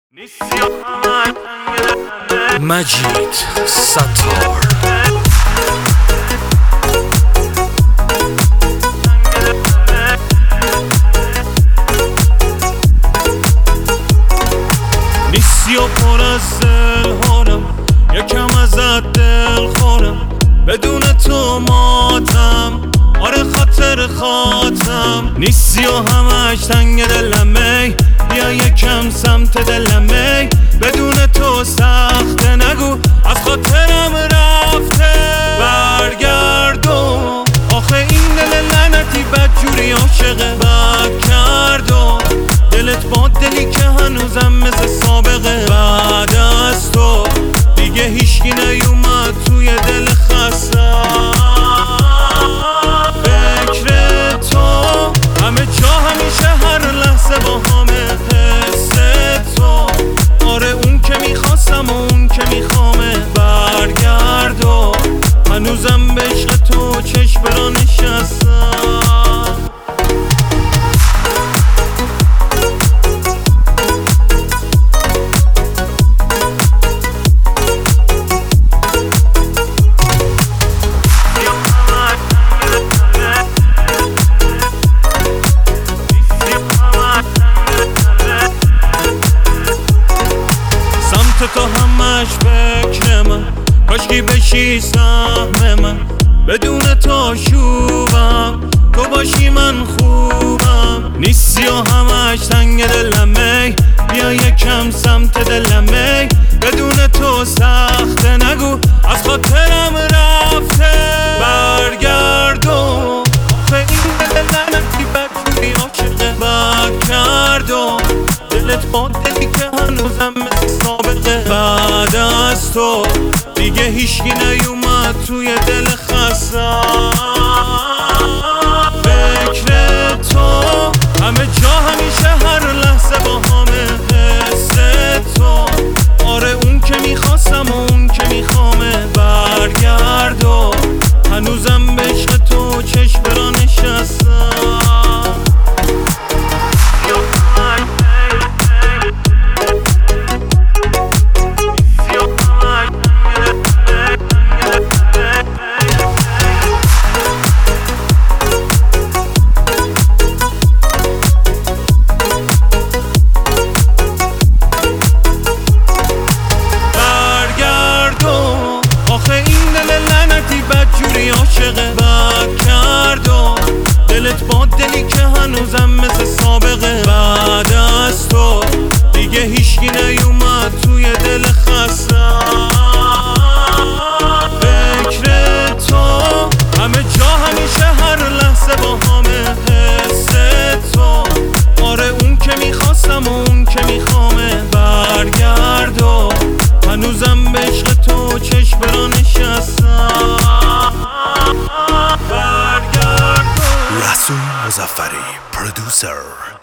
مجید ستار نیستی و پر از دلهارم، یکم ازت دل خورم، بدون تو ماتم، آره خاطر خاطم. نیستی و همش تنگ دلمه، بیا یکم سمت دلمه، بدون تو سخته، نگو از خاطرم رفته. برگردم آخه این دل لعنتی بدجوری عاشقه، بد کردم دلت با دلی که هنوزم مثل سابقه. بعد از تو دیگه هیچکی نیومد توی دل خستم. فکر تو همه جا، همیشه، هر لحظه با همه حس تو، آره اون که میخواستم و اون که میخوامه. برگرد و هنوزم به عشق تو چشم برا نشستم. تو همش فکر من، کاشکی بشی سهم من، بدون تو شوبم، تو باشی من خوبم. نیستی و همش تنگ دلمه، بیا یکم سمت دلمه، بدون تو سخته، نگو از خاطرم رفته. برگردم آخه این دل لعنتی بدجوری عاشقه، بد کردم دلت با دلی که هنوزم مثل سابقه. بعد از تو دیگه هیچکی نیومد توی دل خستم. فکر تو همه جا، همیشه، هر لحظه با همه حس تو، آره اون که میخواستم و اون که میخوامه. برگرد و هنوزم به عشق تو چشم برا نشستم. بدجوری عاشقه، بد کردم دلت با دلی که هنوزم مثل سابقه. بعد از تو دیگه هیچکی نیومد توی دل خستم. فکر تو همه جا، همیشه، هر لحظه با همه حس تو، آره اون که میخواستم و اون که میخوامه. برگرد و هنوزم به عشق تو چشم برا نشستم. رسول مظفری، پرودوسر.